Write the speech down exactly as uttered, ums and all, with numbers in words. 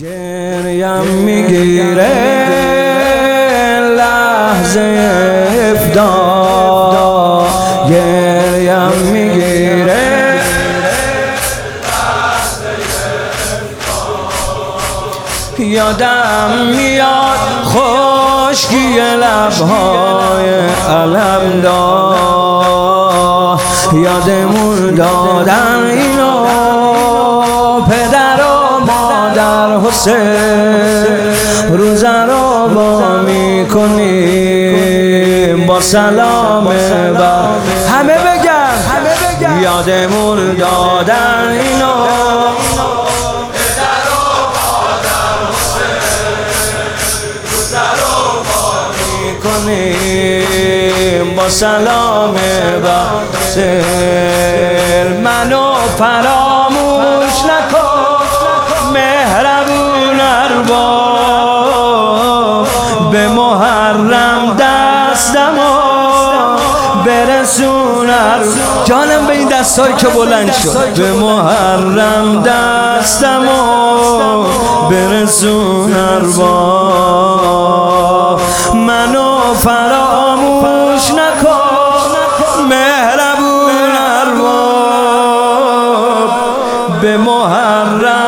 گریم میگیره لحظه افدا، گریم میگیره یادم میاد خشکی لبهای علمدار، یادمون دادن اینو پدر و مادر حسین، روزه رو با میکنیم با سلام بر همه بگن یادمون دادن اینو پدر و مادر حسین، روزه رو با میکنیم با سلام بر منو فراموش نکن مهربون ارباب، به محرم دستمو برسون ارباب، جانم به این دستایی که بلند شد، به محرم دستمو برسون ارباب، منو فراموش نکن مهربون ارباب، به محرم